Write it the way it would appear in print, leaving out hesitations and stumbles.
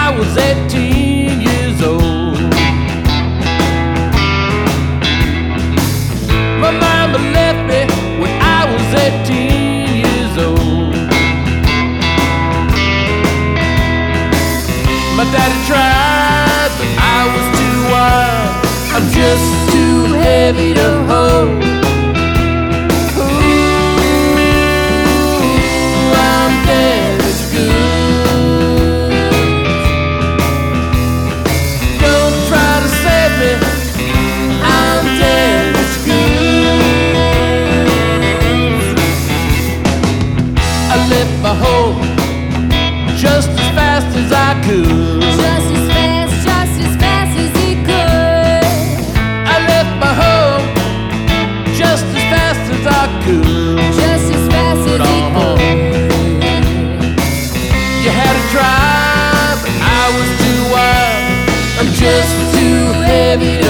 I was 18 years old. My mama left me when I was 18 years old. My daddy tried, but I was too wild. I'm just too heavy to hold. My home just as fast as I could. Just as fast as he could. I left my home just as fast as I could. Just as fast as he could. You had to try, but I was too wild. I'm just too heavy to